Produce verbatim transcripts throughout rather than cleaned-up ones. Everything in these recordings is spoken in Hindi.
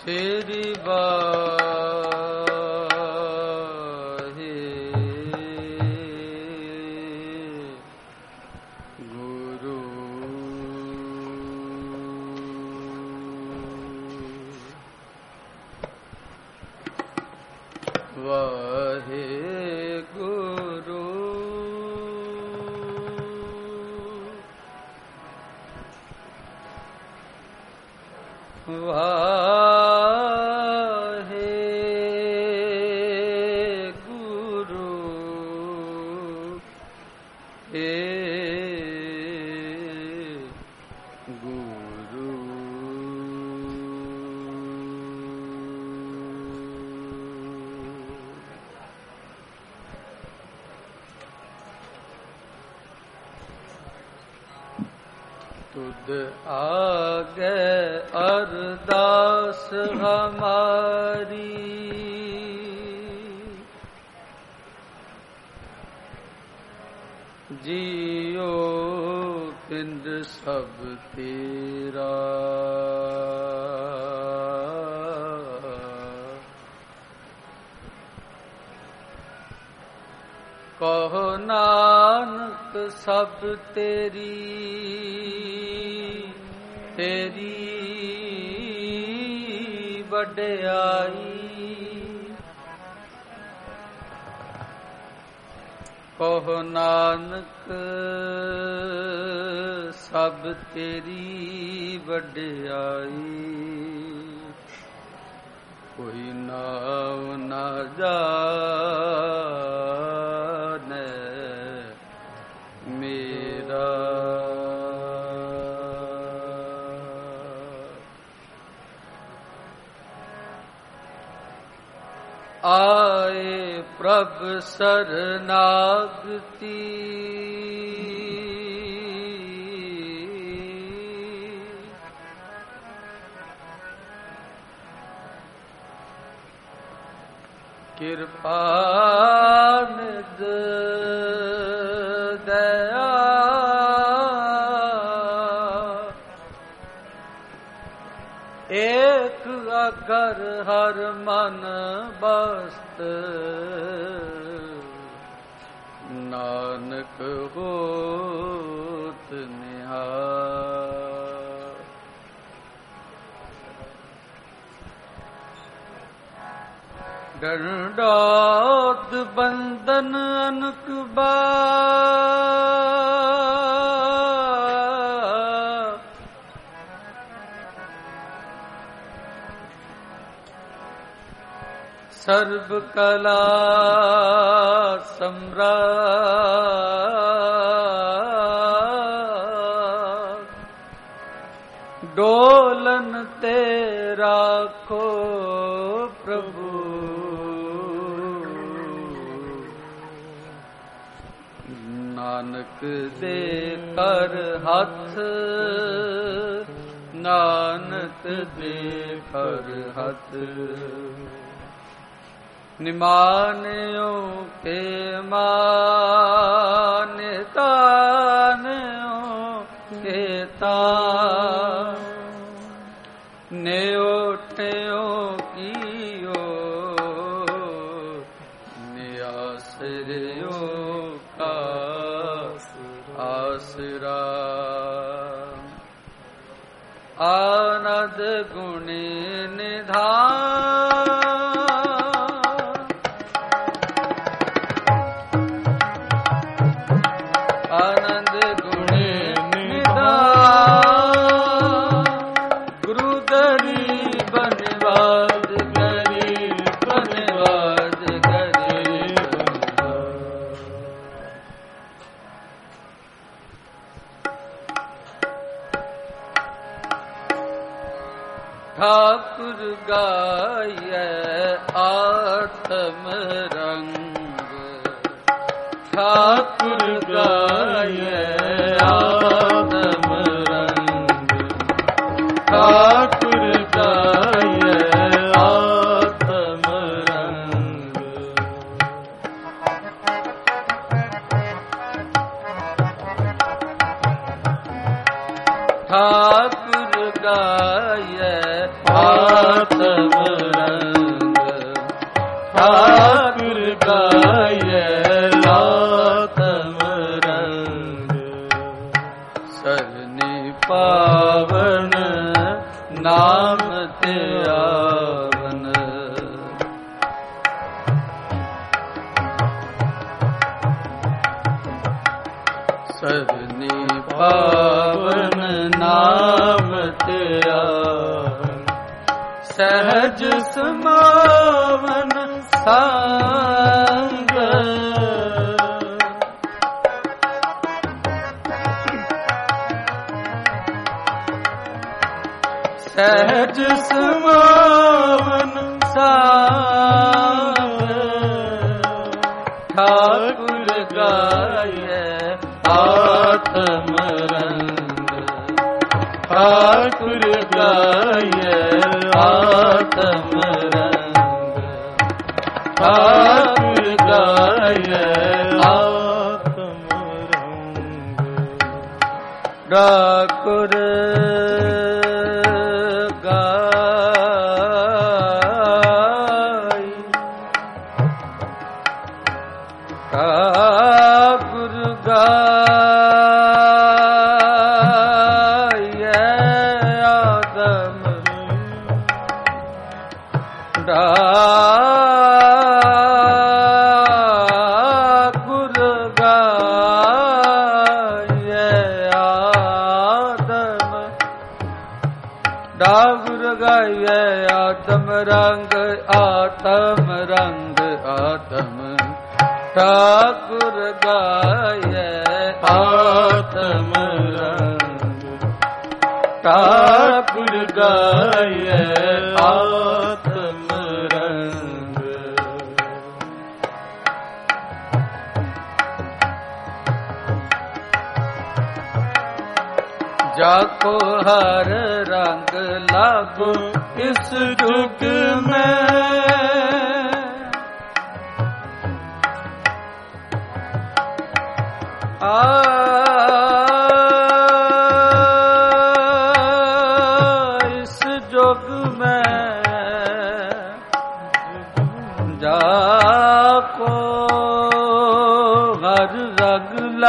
तेरी बात तुद आगे अरदास हमारी, जियो पिंड सब तेरा, कहो नानक सब तेरी तेरी वड्याई, कहो नानक सब तेरी वड्याई, कोई नाम ना जाने मेरा। आए प्रभ शरणागति, कृपा निध दया, एक अगर हर मन बस्त, नानक होत निहार। दंडौत बंदन अनक बार, सर्व कला सम्राट, डोलन तेरा को प्रभु, नानक दे कर हाथ, नानक दे कर हाथ, निमान्यो के माने, तान्यो के तान, न्योट्यो कियो नियासरियो का आसरा। आनंद गुणी निधान, आनंद गुणी निधान, गुरुदरी बनवाद करी, बनवाद करी। ठाकुर गाये आत्म रंग, ठाकुर गाये आत्म रंग, ठाकुर गाये आत्म रंग। ठाकुर गाये आत्म पावन नाम ते आवन। सरनी पावन नाम ते आवन। सहज समावन संग। सहज समावन संग। ठाकुर गाये आत्म रंग। ठाकुर गाये आत्म रंग। ठाकुर गाये आत्म रंग। ठाकुर रंग आत्म रंग आत्म। ठाकुर गाये आत्म रंग। ठाकुर गाये आत्म रंग। जाको हर रंग लागो इस जुग में। आ इस जुग में जाको हर रंग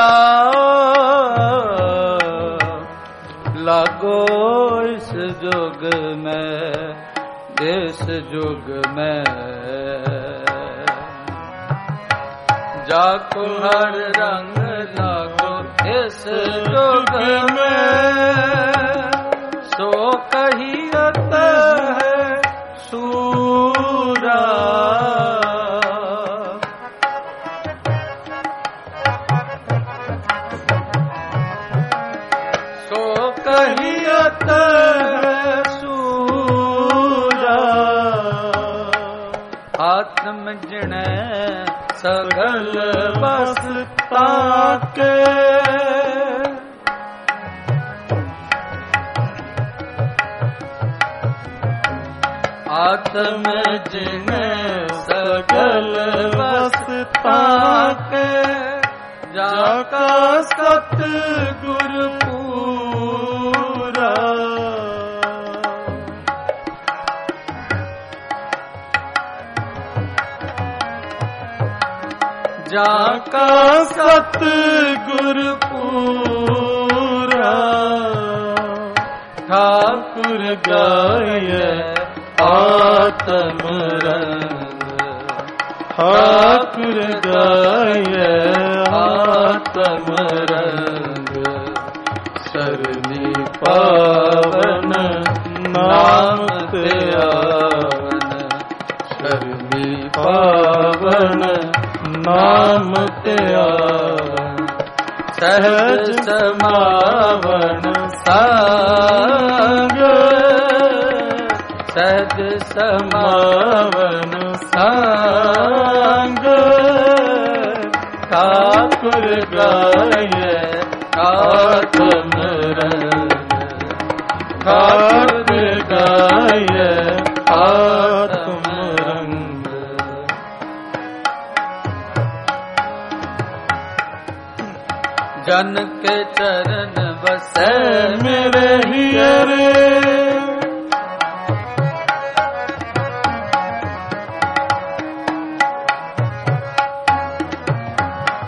लागो इस जुग में। इस जुग में जाको हर रंग लागो इस जुग में। सो कहियत है सूरा। सो कहियत आत्म जिण सगल बस ताके। आत्म जिण सगल बस ताके। जाका सत गुर पूरा। जाका सत गुर पूरा। ठाकुर गाये आत्म रंग। ठाकुर गाये आत्म रंग। सरनी पावन नाम ते आवन। सरनी पावन नाम ते आवन। सहज समावन संग। सहज समावन संग। ठाकुर गाये आत्म रंग। ठाकुर गाये आत्म रंग। जन के चरण बसे मेरे हियरे।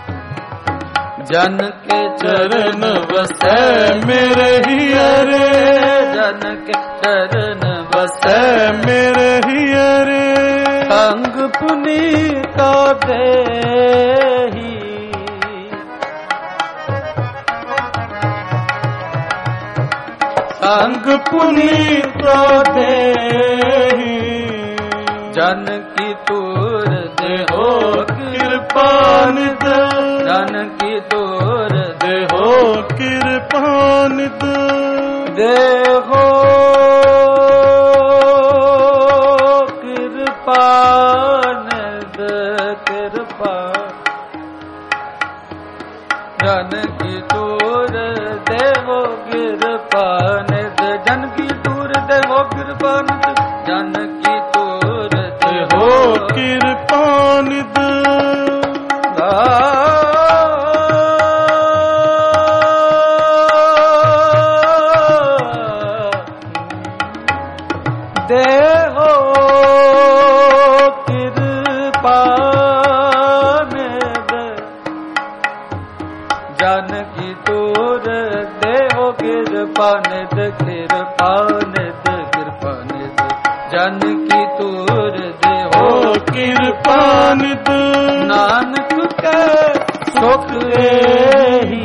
जन के चरण बसे मेरे हियरे। जन के चरण बसै मेरे हियरे संग पुनीता देहि संग पुनीता देहि जन की तूर देहो कृपानिद जन की तूर देहो कृपानिद देहो कृपानिद कृपा जन की तूर देहो कृपानिद जन की तूर देहो कृपानिद जन की तूर देहो कृपानिद देहो कृपानिद जन की तूर देहो कृपानिद कृपानिद कृपानिद जन की तूर देहो कृपानिद नानक के सुख देहि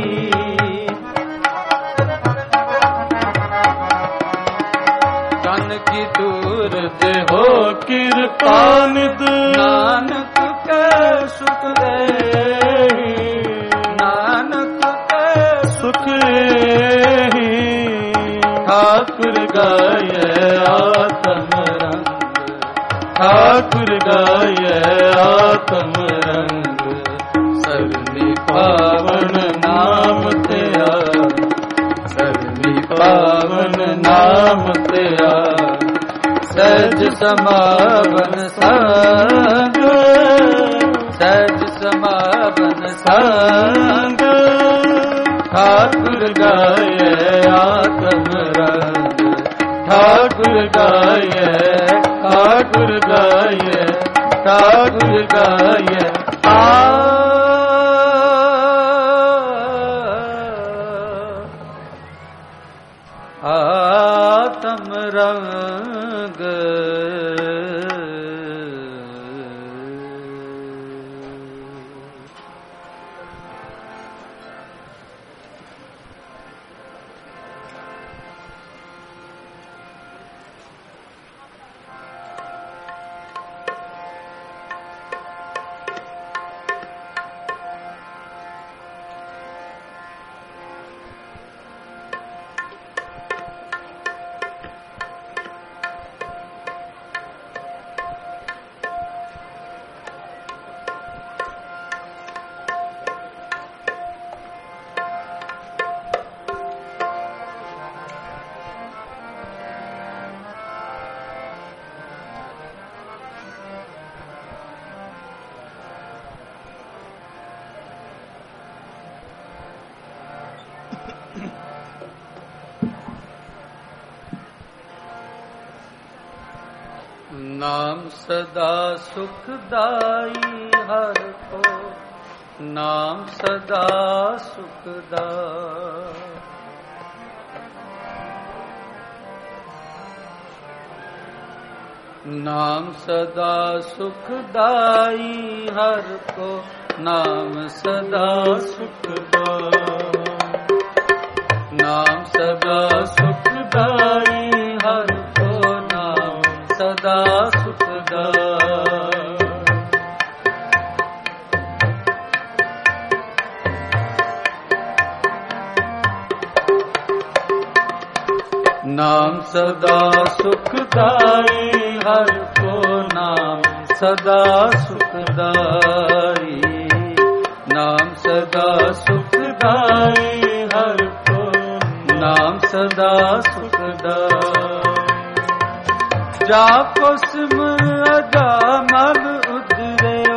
जन की तूर देहो कृपानिद नानक के सुख देहि नानक के सुख देहि ठाकुर गाय आत्म रंग ठाकुर गाय आत्म रंग सरनी पावन नाम तेरा सरनी पावन नाम तेरा सहज समावन संग सहज समावन संग ठाकुर गाय आत्म रंग ठाकुर गाय ठाकुर गाय ठाकुर गाय आ आत्म रंग नाम सदा सुखदाई हर को नाम सदा सुखदाई नाम सदा सुखदाई हर को नाम सदा सुखदाई नाम सदा सुखदाई हर को नाम सदा सुखदाई नाम सदा सुखदाई हर को नाम सदा सुखदाई नाम सदा सुखदाई हर को नाम सदा सुखदाई जाको सिमर अजामल उतरियो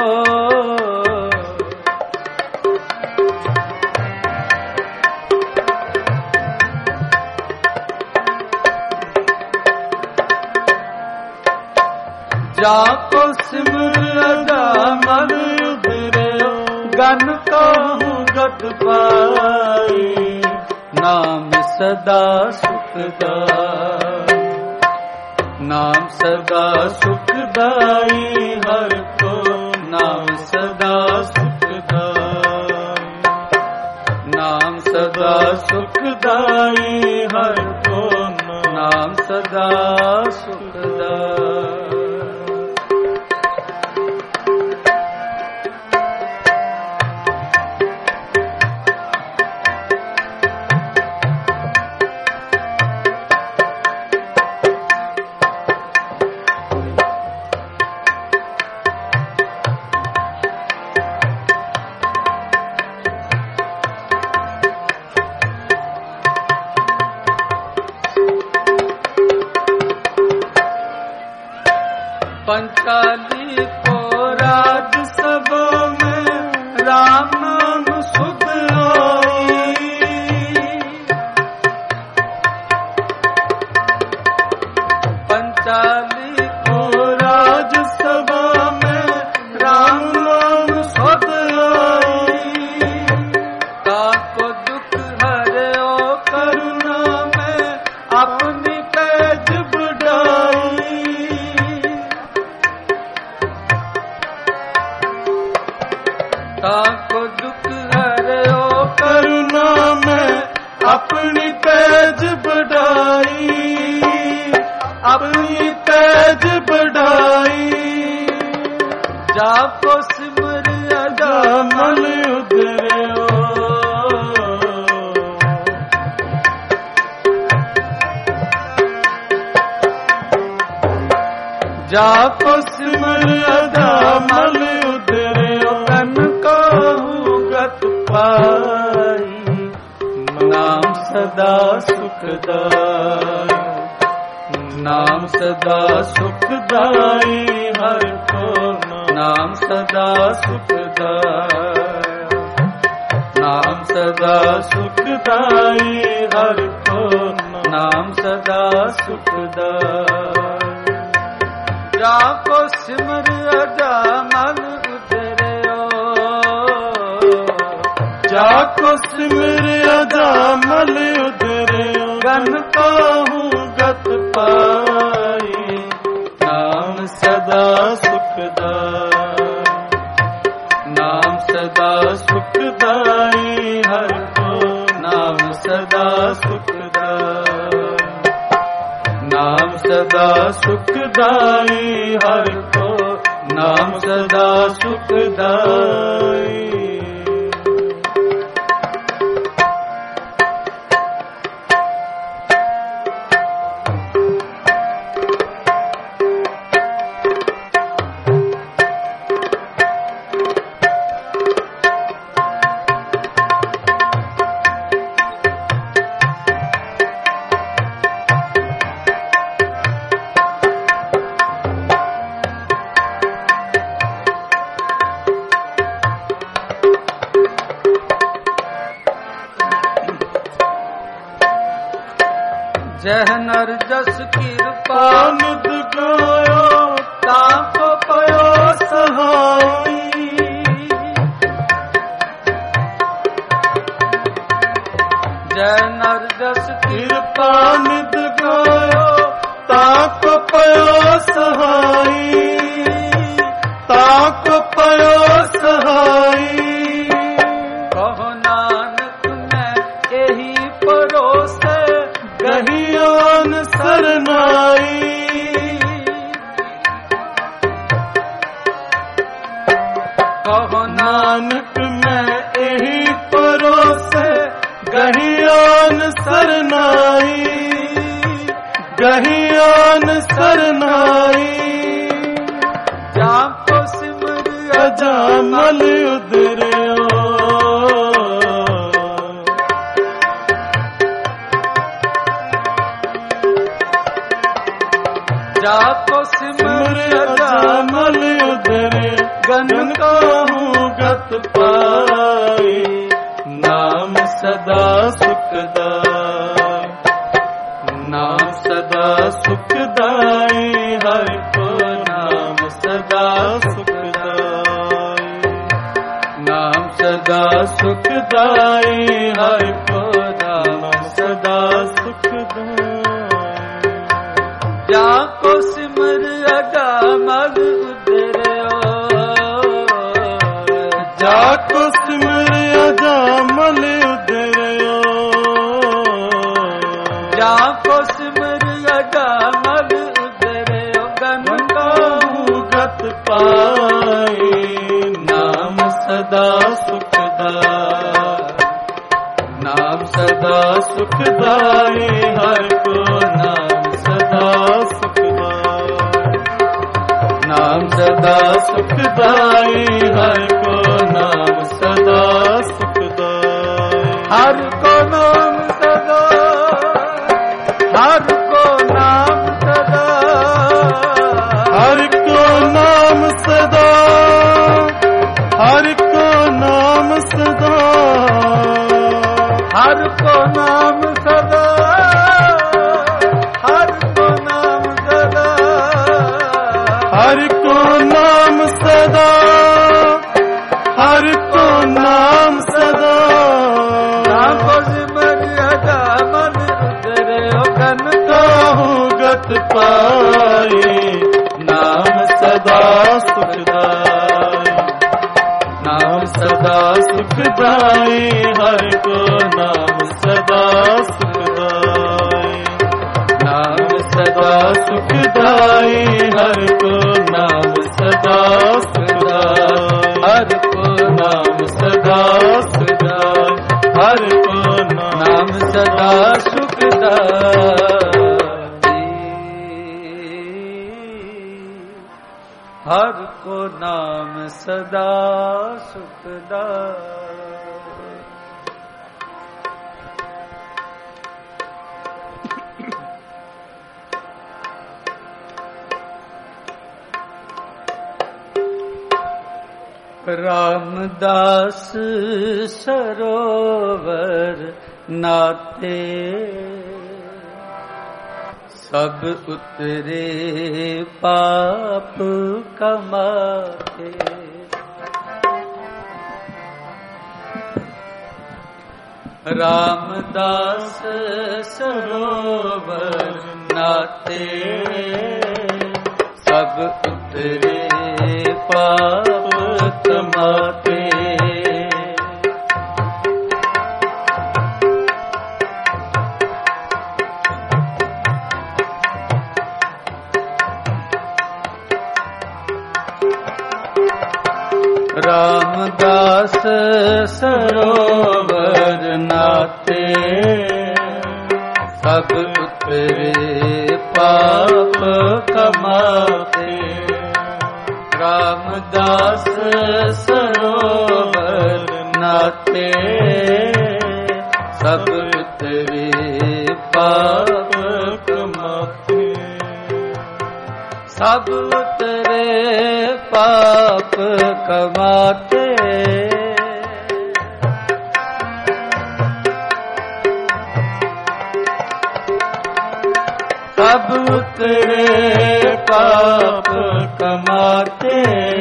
जाको सिमर अजामल उतरियो गन कहूँ गत पाई नाम सदा सुख सुखदाई। नाम सदा सुखदाई हर को नाम सदा सुखदाई। नाम सदा सुखदाई हर को नाम सदा सुखदाई। पंचाली को राज सभा में राम नाम सुध आई। पंचाली को राज सभा में राम नाम सुध आई। ताको दुख हरो करुणा में अपनी पैज बढ़ाई। ताको दुख हरो करुणा में अपनी पैज बढ़ाई। अपनी पैज बढ़ाई। जाको सिमर अजामल उधरो। जाको सिमर अजामल उधरो। कन गत पाई नाम सदा सुखदाई। नाम सदा सुखदाई हर को नाम सदा सुखदाई। नाम सदा सुखदाई हर को नाम सदा सुखदाई। जाको सिमर अजामल जाको सिमर अजामल उधरो। गन काहू गत पाई नाम सदा सुखदाई। नाम सदा सुखदाई हर को नाम सदा सुखदाई। नाम सदा सुखदाई हर को नाम सदा सुखदाई। जह नर जस कृपा निध गायो ताको पयो सहाई। जय नर जस कृपा निध गायो ताको पयो सहाई। ताको पयो सहाई। कहो नानक मैं यही परोसे गहियान सरनाई। कहो नानक मैं यही परोसे गहियान सरनाई। गहियान सरनाई। जाको सिमर अजामल उधरो। जाको सिमर अजामल उधरे। गन काहू गत पाई नाम सदा सुखदाई। नाम सदा सुखदाई हर को नाम सदा सुखदाई। नाम सदा सुखदाई हर को नाम सदा सुखदाई। सिमर अजामल उतरे गन कहूँ गत पाए नाम सदा सुखदाय नाम सदा सुखदाय हर को नाम सदा सुखदाय नाम सदा सुखदाय हर को नाम सदा सुखदाय हर को नाम सदा हर को नाम सदा हर को नाम सदा हर को नाम सदा हर को नाम सदा हर को नाम सदा हर को नाम सदा हर को नाम सदा नाम सिमर अजामल उतरे गन कहूँ गत पाए नाम सदा सुखदाय नाम सदा सुखदाय हर को नाम सदा सुखदाय नाम सदा सुखदाय हर को नाम सदा सुखदाय हर को नाम सदा सुखदाय हर को नाम सदा सुखदाई हर को नाम सदा सुखदाई रामदास सरोवर नाते सब उतरे पाप कमाते रामदास सरोवर नाते सब उतरे पाप कमाते रामदास सरोवर नाते सब उतरे पाप कमाते रामदास सरोवर नाते सब उतरे पाप कमाते सब उतरे पाप कमाते सब उतरे पाप कमाते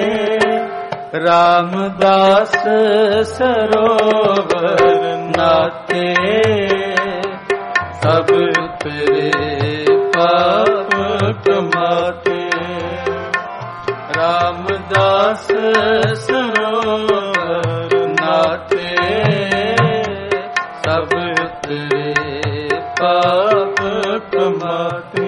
रामदास सरोवर नाते सब उतरे पाप कमाते रामदास सरोवर नाते सब उतरे पाप कमाते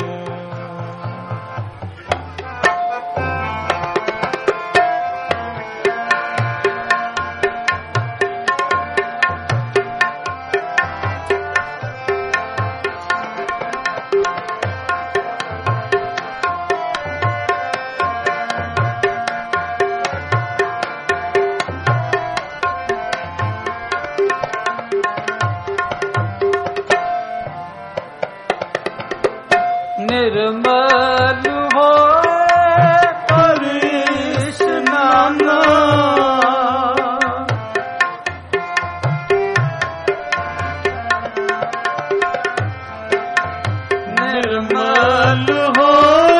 निर्मल हो हरीश नाना निर्मल हो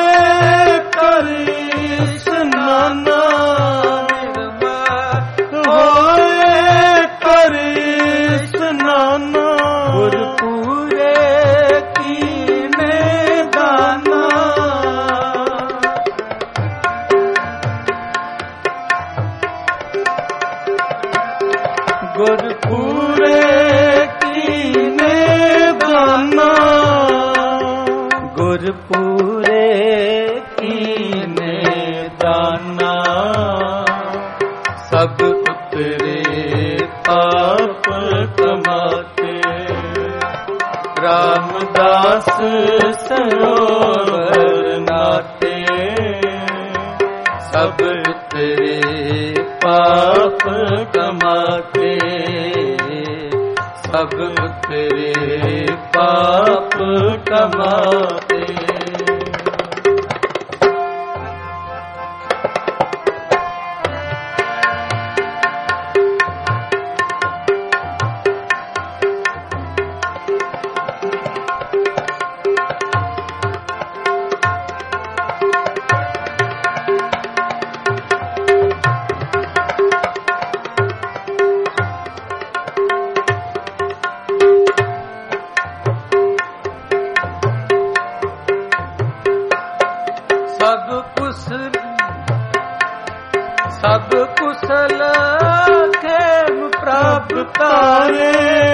हरीश नाना निर्मल हो हरीश नाना गुरपुरे कीने दाना गुरपुरे कीने दाना गुर पूरे कीने दाना, सब उतरे पाप कमाते। रामदास सरोवर नाते, सब उतरे पाप कमाते। सब उतरे पाप कमाते। सब कुशल सब कुशल खेम प्राप्त तारे।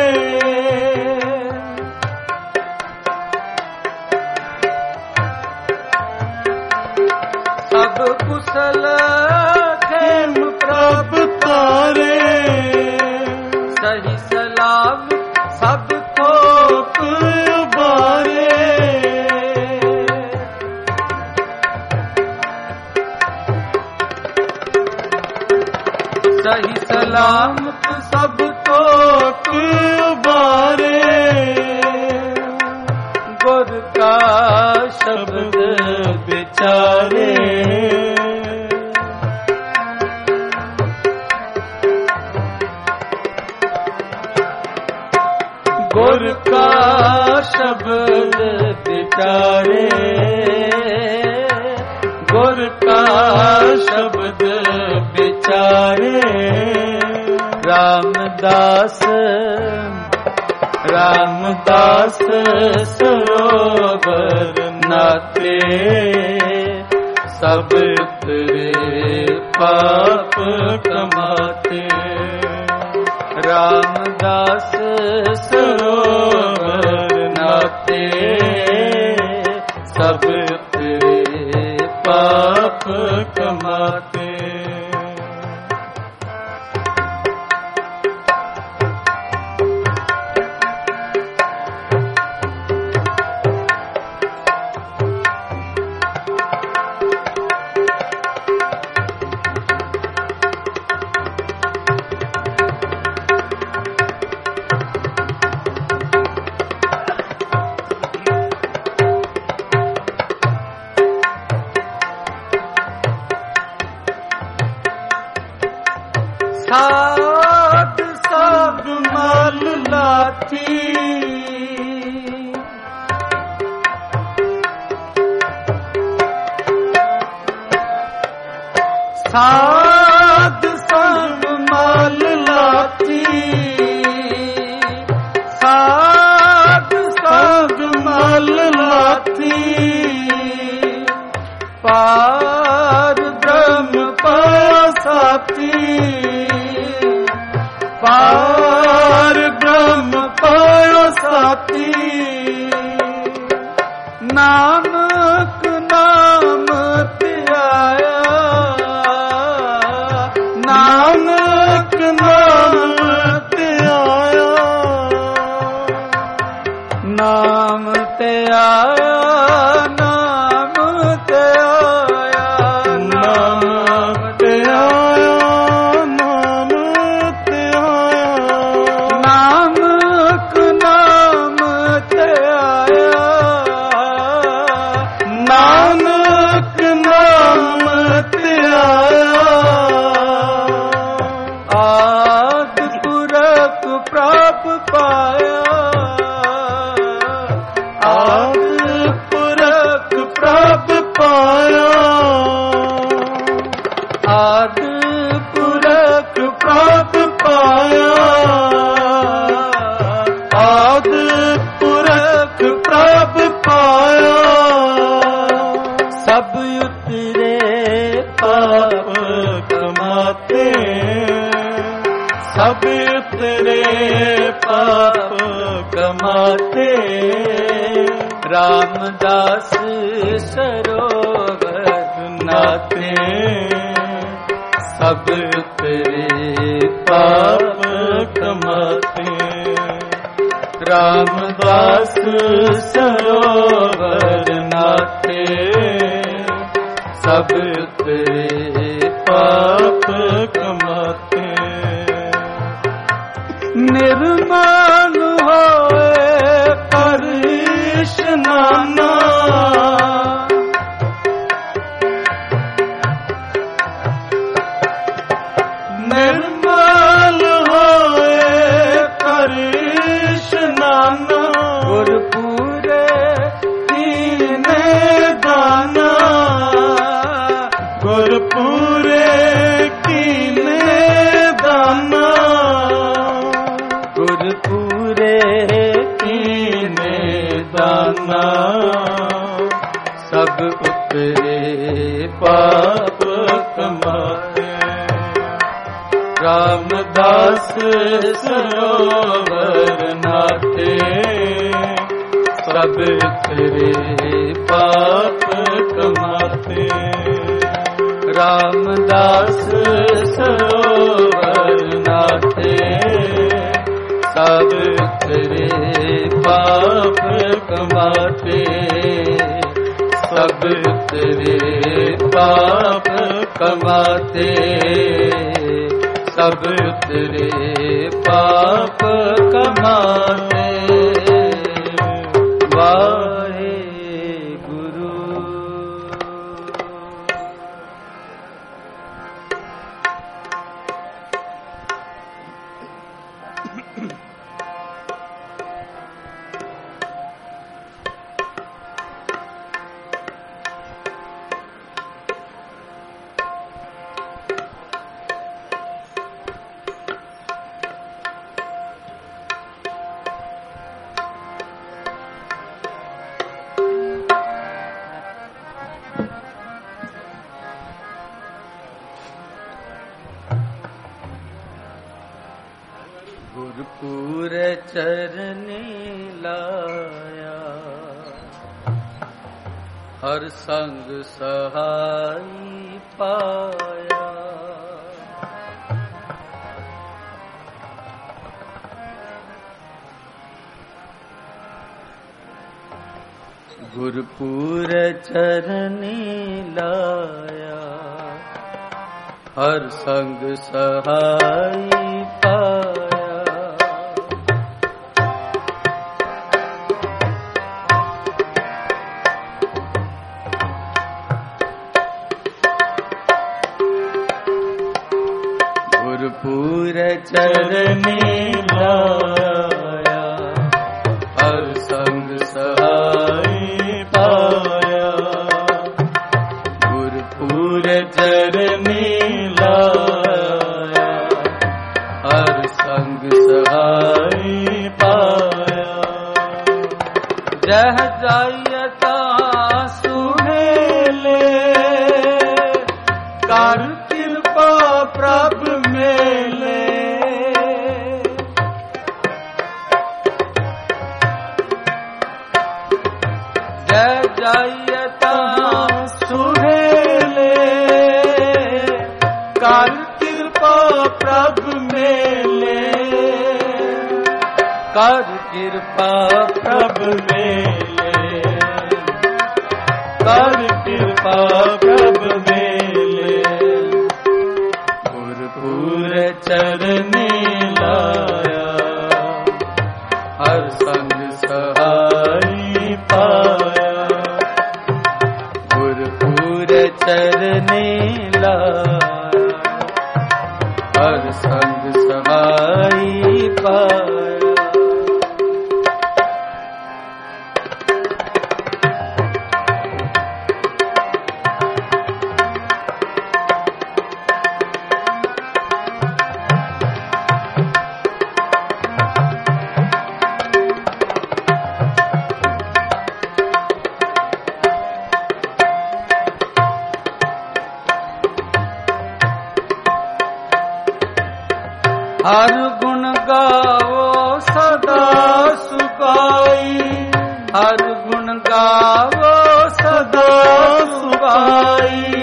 सब कुशल खेम प्राप्त तारे। सही सलाम सब थोक उबारे। सही सलामत सब थोक उबारे। गुर का शब्द विचारे। गुर का शब्द विचारे। गुर का शब्द विचारे। रामदास रामदास सरोवर नाते। सब उतरे पाप कमाते। रामदास सरोवर नाते। सब उतरे पाप कमाते। साध सब मल लाथी। साध सब मल लाथी। साध सब मल लाथी। पार ब्रह्म पासाती। पार ब्रह्म पायो साथी। नानक नाम ध्याया। नानक नाम ध्याया। नाम ध्याया। नाम ध्याया। नाम ध्याया। नानक नाम ध्याया। नानक नाम ध्याया। आदि पुरख प्राप्त पाया। आदि पुरख प्राप्त पाया। आदि पुरख प्राप्त पाया। आदि पुरख प्राप्त पाया। सब उतरे पाप कमाते। सब उतरे पाप कमाते। रामदास सरोवर नाते सब तेरे पाप कमाते। रामदास सरोवर नाते सब तेरे पाप कमाते। निर्मल होए कर स्नाना निर्मल होए कर स्नाना गुरपुरे कीने दाना गुरपुरे कीने दाना गुरपुरे कीने दाना सब उतरे पाप कमाते। रामदास सरोवर नाते सब तेरे पाप कमाते। रामदास सरोवर नाते सब तेरे पाप कमाते। सब तेरे पाप कमाते सब तेरे पाप कमाते। वाहे गुरु। गुरपुर चरने लाया हर संग सहाई पाया। गुरपुर चरने लाया हर संग सहाई पाया। गुरपुर चरने लाया हर संग सहाई पाया। गुरपुर चरने लाया हर संग सहाई पाया। जह जायता सुहेले कर कृपा प्रभ मेले। जय जायता सुहेले कर कृपा प्रभ मेले। कर कृपा प्रभ मेले कर कृपा प्रभ मेले। गुरपुर चरने लाया हर संग सहाई पाया। गुरपुर चरने लाया हर संग सहाई पाया। हर गुण गावो गावो सदा सुभाई।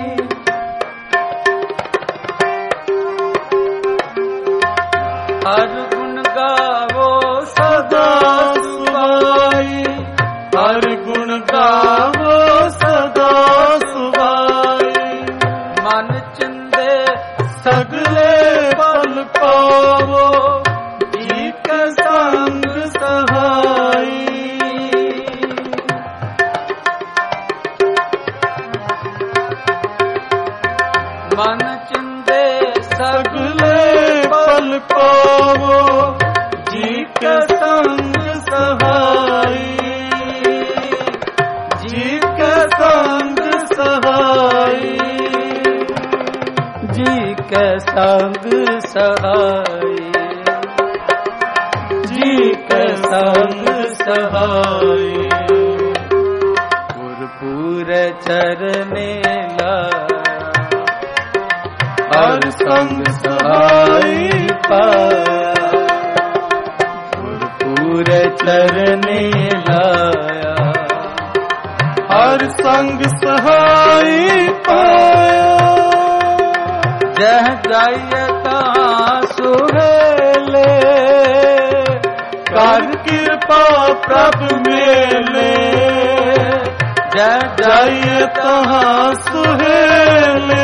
हर गुण गावो सदा सुभाई। हर गुण गावो सदा सुभाई। मन चिंदे सगले फल पावो जी के संग सहाई। मन चिंदे सगले फल पावो जी के संग सहाई। जी के संग सहाई। जी के संग सहाई। जी के संग सहाई। गुरपुर चरने लाया हर संग सहाई पाया। गुरपुर चरने लाया हर संग सहाई पाया। जह जाइए तहाँ सुहेले कर कृपा प्रभु मेले। जह जाइए तहाँ सुहेले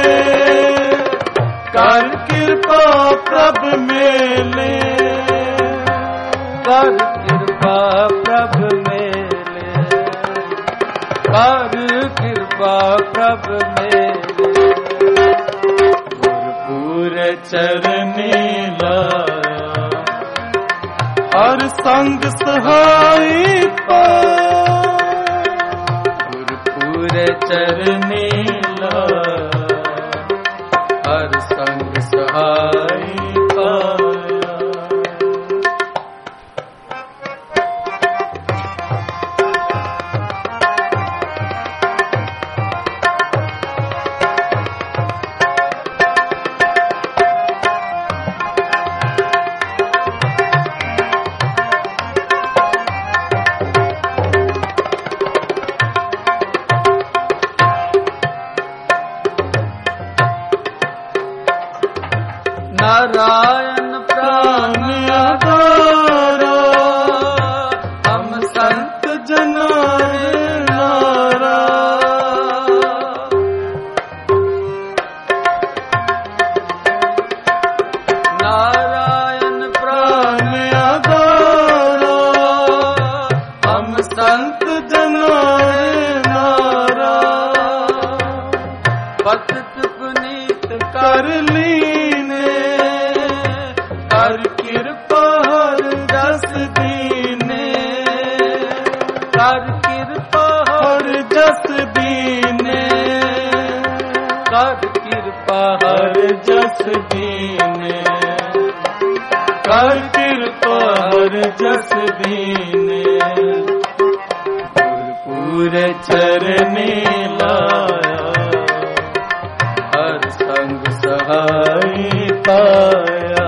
कर कृपा प्रभु मेले। कर कृपा प्रभु मेले। कर कृपा प्रभु मेले। गुरपुर चरने लाया हर संग सहाई पाया। गुरपुर चरने लाया हर संग सहाई पाया। नारायण प्राण आधारा हम संत जनारे नारा। नारायण प्राण आधारा हम संत जनारे नारा। पतित पुनीत कर लीने कर कृपा हर जस दीने। कर कृपा हर जस दीने। कर कृपा हर जस दीने। कर कृपा हर जस दीने। गुरपुर चरने लाया हर संग सहाई पाया।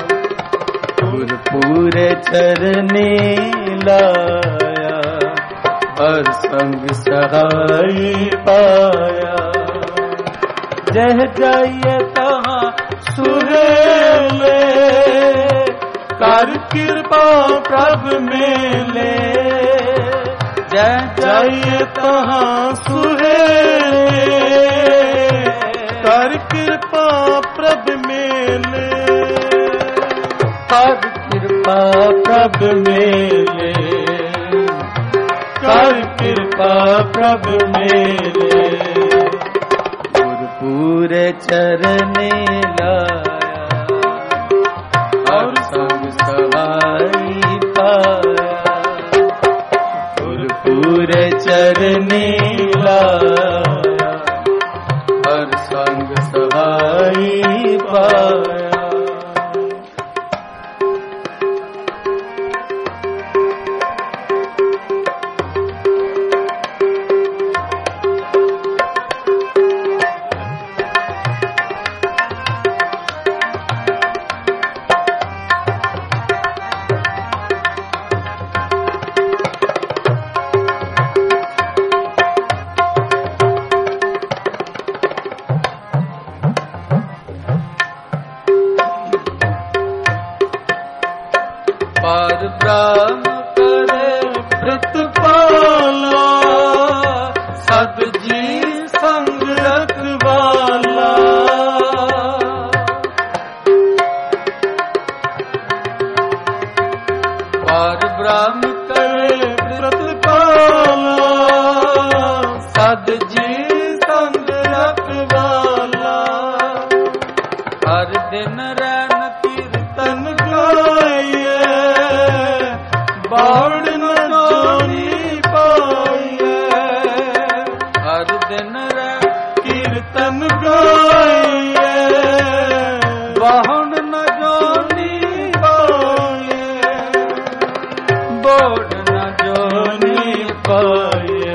गुरपुर चरने लाया हर संग सहाई पाया। जह जाइए तहाँ सुहेले कर कृपा प्रभु मेले। जह जाइए तहाँ सुहेले कर कृपा प्रभु मेले। कर कृपा प्रभु मेले कर कृपा प्रभु मेले। गुरपुर चरने लाया और संग सहाई पाया। गुरपुर चरने लाया हर संग सहाई पाया। दिन रे कीर्तन गाइए, बाहुन न जोनी पाइए, बोड़ न जोनी पाइए,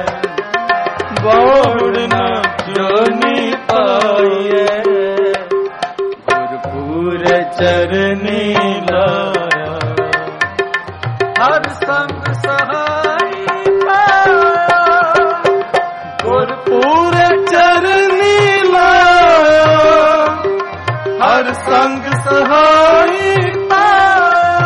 बोड़ न जोनी पाइए। गुरपुर चरनी लाया, हर संग सहाई पाया। गुरपुर चरनी लाया, हर संग सहाई पाया।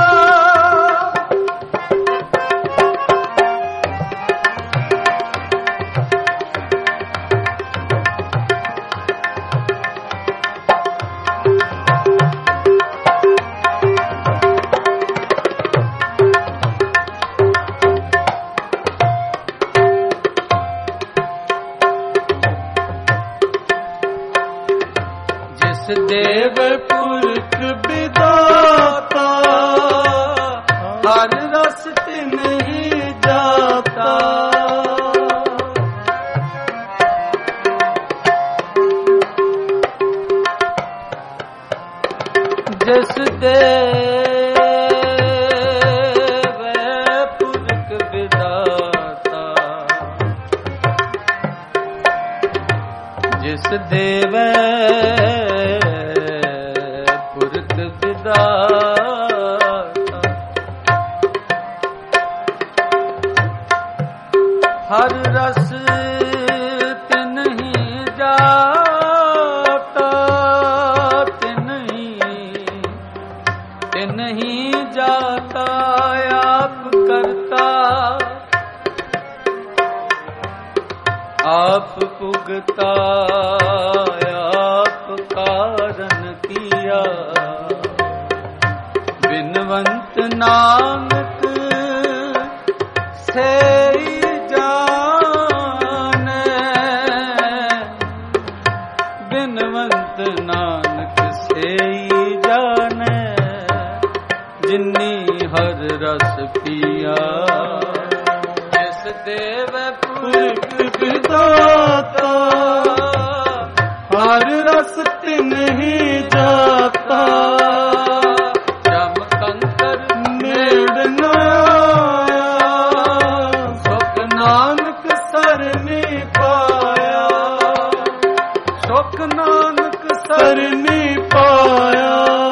देव पुरख विदाता, हर रस तिन ही जाता। जिस देव पुरख विदाता, जिस देव हर रस तिन ही जाता, तिन ही तिन ही जाता। आप करता आप पुगता, आप कारण किया। बिनवंत नानक से जाने, बिनवंत नानक से जाने। जिन्नी हर रस पिया, जिस देव पुरख विदाता, हर रस तिन ही जाता। सरनी पाया,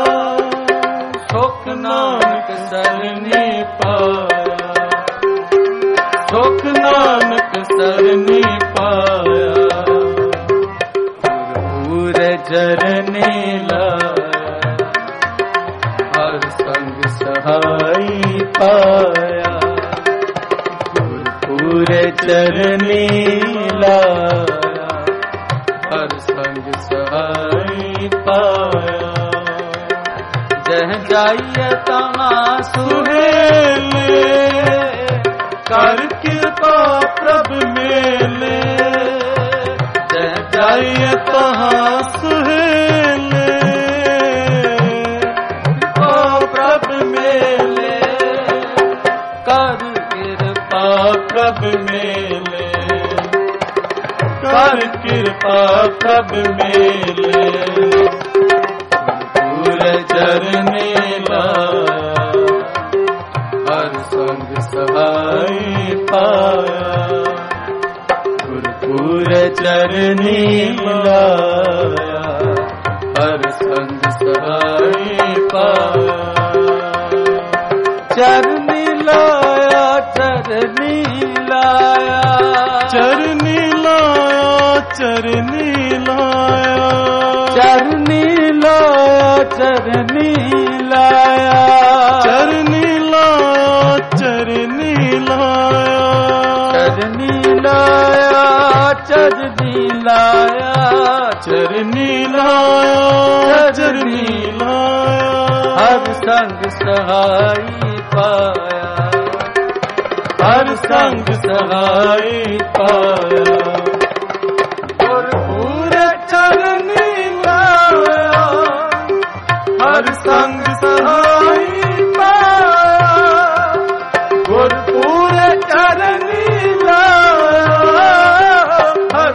सुख नानक सरनी पाया, सुख नानक सरनी पाया। गुरपुर चरनी लाया, हर संग सहाई पाया। गुरपुर चरनी लाया, हर संग सहाई पाया। जह जाइए तहाँ सुहेले, कर कृपा प्रभ मेले। जह जाइए तहाँ सुहेले, कृपा प्रभ मेले। कर कृपा प्रभ मेले, कर कृपा प्रभ मेले। गुरपुर चरनी लाया, हर संग सहाई पाया। गुरपुर चरनी लाया, हर संग सहाई पाया। चरनी लाया, चरनी लाया, चरनी लाया, चरनी लाया, चरनी लाया, चरनी लाया, चरनी लाया, चरनी लाया, चरनी लाया, चरनी लाया, चरनी लाया, चरनी लाया। हर संग सहाई पाया, हर संग सहाई पाया। गुरपुर चरनी लाया, हर संग सहाई पाया। गुरपुर चरनी लाया, हर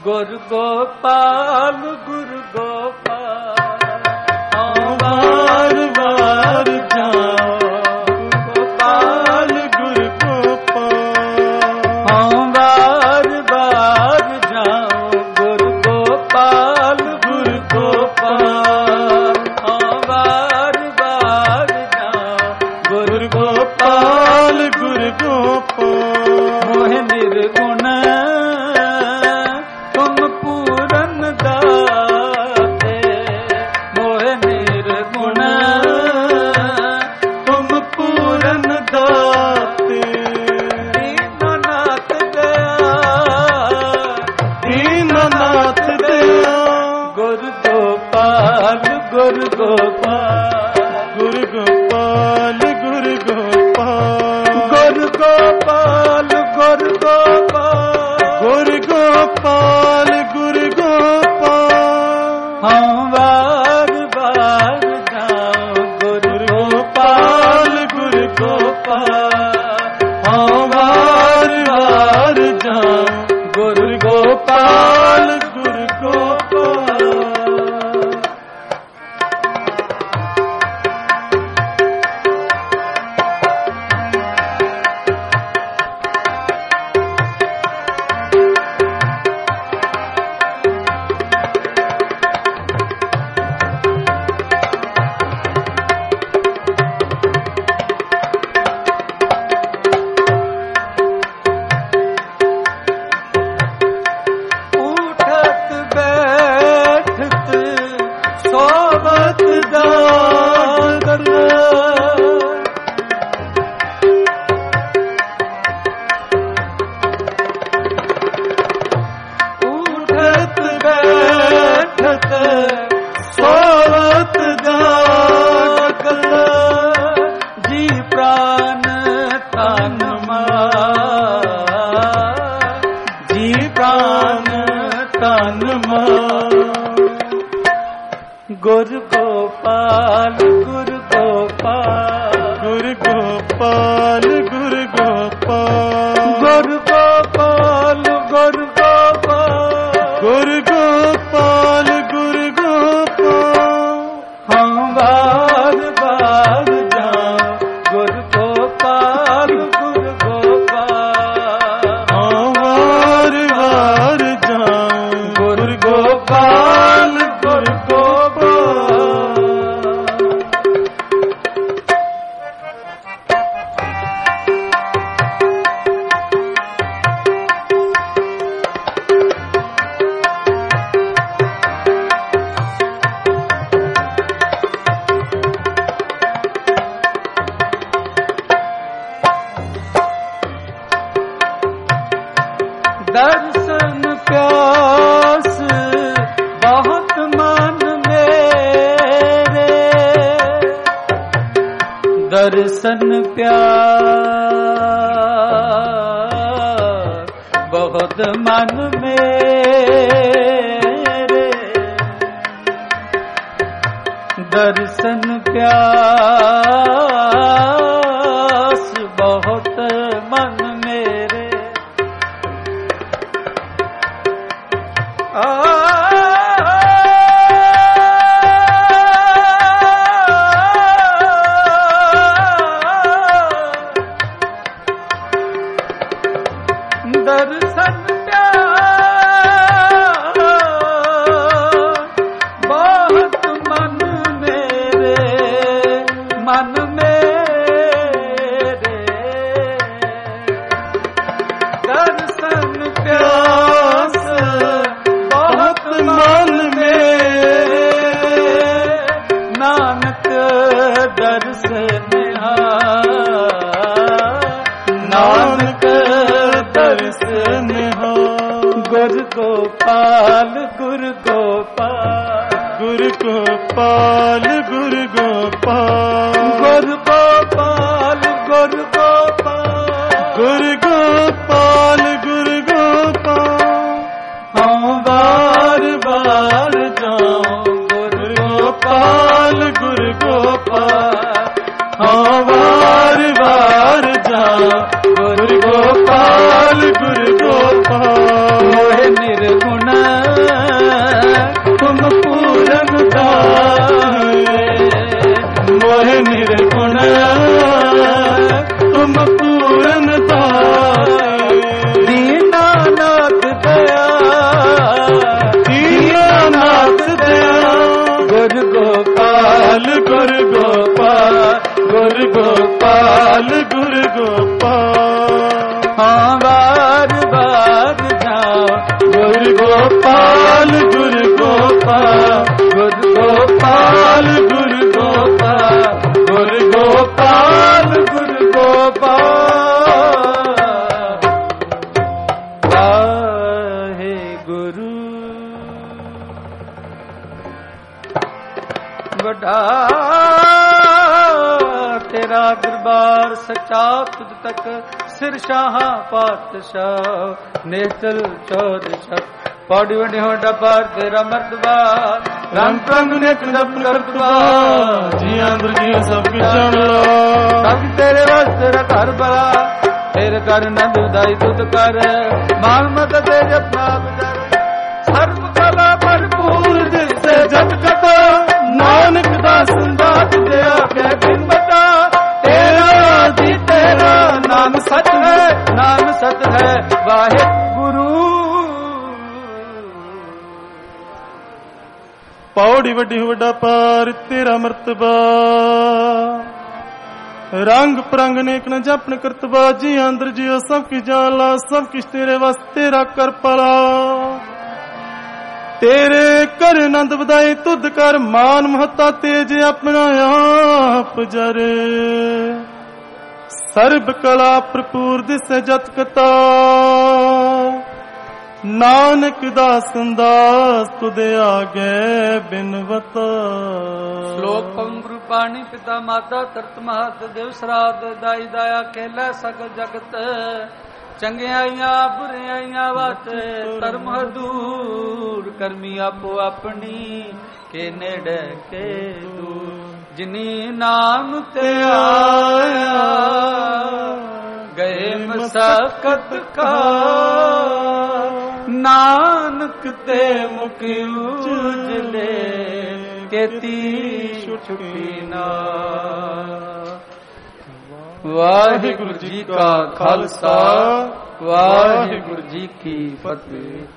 गुरु गोपाल गुरु गोपाल बार बार जाओ गोपाल गुरु गोपाल बार बार जाओ गुरु गोपाल गुरु गोपाल बार बार जाओ गुरु गोपाल गुरु गोपाल मोह निर्गुण तुम पूरन दाते मोह निर्गुण तुम पूरन दाते दीननाथ दया दीननाथ दया गुरु गोपाल गुरु गोपाल गुरु गोपाल गुरु गोपाल गुरु गोपाल गुरु गोपाल गुरु गोपाल गुरु गोपाल हम बार बार जाओ गुरु गोपाल गुरु गोपाल हाँ बार बार जाओ गुरु गोपाल गुरु गोपाल उठत बैठत सोबत जागत उठत बैठत सोवत जागत जी प्राण तन मन जी प्राण तन मन गुरु गोपाल गुरु गोपाल गुरु गोपाल गुरु गोपाल गुरु गोपाल गुरु गोपाल गुरु गोपाल गुरु गोपाल हम बार बार जाओ गुरु गोपाल गुरु गोपाल हाँ बार बार जाओ गुरु गोपाल गुरु गोपाल दर्शन प्यास बहुत मन मेरे दर्शन प्यास बहुत मन मेरे दर्शन प्यास बहुत मन मेरे दर्शन प्यार बहुत मन मेरे मन मेरे दर्शन प्यास बहुत मन मेरे नानक दर्शन नानक दर्शन हो गुरु गोपाल गुरु गोपाल गुरु गोपाल गुरु गोपाल गुरु गोपाल गुरु गोपाल गुरु गोपाल गुरु गोपाल हम बार बार जाओ गुरु गोपाल गुरु गोपाल हाँ बार बार जाओ गुरु गोपाल गुरु गोपाल मोह निर्गुण ਗੋਪਾਲ ਗੁਰ ਗੋਪਾਲ। ਹਾਂ ਵਾਰ ਵਾਰ ਜਾਓ ਗੁਰ ਗੋਪਾਲ ਗੁਰ ਗੋਪਾਲ ਗੁਰ ਗੋਪਾਲ ਗੁਰ ਗੋਪਾਲ ਗੁਰ ਗੋਪਾਲ ਗੁਰ ਗੋਪਾਲ। ਵਾਹਿਗੁਰੂ ਵੱਡਾ ਤੇਰਾ ਦਰਬਾਰ ਸੱਚਾ ਤੁਧ ਤੱਕ ਸਿਰ ਸ਼ਾਹਾਂ ਪਾਤਸ਼ਾਹ ਨੇਤਲ ਚੌਦਸ਼ਾਹ ਪੌੜੀ ਵੰਡੇ ਹੋਂਡਾ ਪਾਰ ਤੇਰਾ ਮਰਤਬਾ ਰੰਗ ਪ੍ਰੰਗ ਨੇਕ ਜਪ ਕਰਤਬਾ ਜੀਆਂ ਦੁਰਗੀਆਂ ਸਭ ਕੁਝ ਜਾਣ ਲਾ ਸਭ ਤੇਰੇ ਵਾਸਤੇ ਰਾ ਘਰ ਬਲਾ ਤੇਰੇ ਕਰ ਨੰਦ ਉਦਾਈ ਤੁਧ ਕਰ ਮਾਲ ਮਤ ਤੇ ਜਪਨਾ ਬਜਾਰ ਸਰਬ ਕਲਾ ਭਰਪੂਰ ਦਿਸੇ ਜਤ ਕਥਾ ਨਾਨਕ ਦਾ ਸੰਦਾਤ ਤੇ ਆਖੇ ਬਿਨ ਬਤਾ ਤੇਰਾ ਜੀ ਤੇਰਾ ਨਾਮ ਸਚ ਹੈ ਨਾਮ ਸਤ ਹੈ ਵਾਹਿਗੁਰੂ। ਪੌੜੀ ਵੱਡੀ ਵੱਡਾ ਪਾਰ ਤੇਰਾ ਮਰਤਬਾ ਰੰਗ ਪ੍ਰੰਗ ਨੇਕ ਨ ਜਪਨ ਕਰਤਬਾ ਜੀ ਅੰਦਰ ਜਿਉ ਸਭ ਕੀ ਜਾਲਾ ਸਭ ਕਿਛ ਤੇਰੇ ਵਾਸਤੇ ਤੇਰਾ ਕਰ ਪਲਾ ਤੇਰੇ ਕਰ ਆਨੰਦ ਵਧਾਈ ਤੁਧ ਕਰ ਮਾਨ ਮਹੱਤਾ ਤੇਜ ਆਪਣਾ ਆਪ ਜਰੇ ਸਰਬ ਕਲਾ ਭਰਪੂਰ ਦਿਸੈ ਜਤ ਕਤਾ ਨਾਨਕ ਦਾ ਸੰਦਾਸ ਤੁਧ ਆਗੇ ਬਿਨਵਤ। ਸ਼ਲੋਕ ਪਵਨ ਗੁਰੂ ਪਾਣੀ ਪਿਤਾ ਮਾਤਾ ਤਰਤ ਮਹਤ ਦੇਵ ਸਰਾਧ ਦਾਈ ਦਾਇਆ ਕਹਿਲਾ ਸਗਲ ਜਗਤ ਚੰਗਿਆਈਆਂ ਬੁਰਿਆਈਆਂ ਵਤ ਧਰਮ ਦੂਰ ਕਰਮੀ ਆਪੋ ਆਪਣੀ ਕੇ ਨੇੜੇ ਕੇ ਦੂਰ ਜਿਨੀ ਨਾਮ ਤੇ ਆਇਆ ਗਏ ਮਸਕਤ ਕਾ ਨਾਨਕ ਤੇ ਮੁਖ ਉਜਲੇ ਕੇਤੀ ਛੁਟੀ ਨਾ। ਵਾਹਿਗੁਰੂ ਜੀ ਕਾ ਖਾਲਸਾ ਵਾਹਿਗੁਰੂ ਜੀ ਕੀ ਫਤਿਹ।